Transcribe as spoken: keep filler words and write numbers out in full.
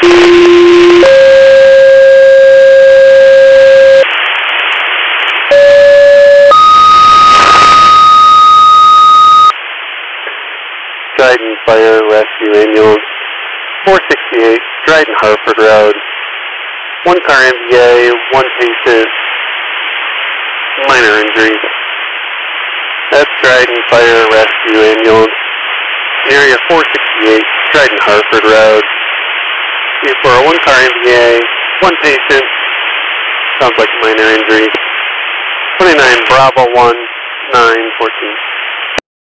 Dryden Fire Rescue Ambulance, four sixty-eight, Dryden Harford Road. One car M V A, one patient, minor injuries. That's Dryden Fire Rescue Ambulance, area four sixty-eight, Dryden Harford Road. For one car M V A, one patient, sounds like minor injuries. twenty-nine Bravo one nine fourteen.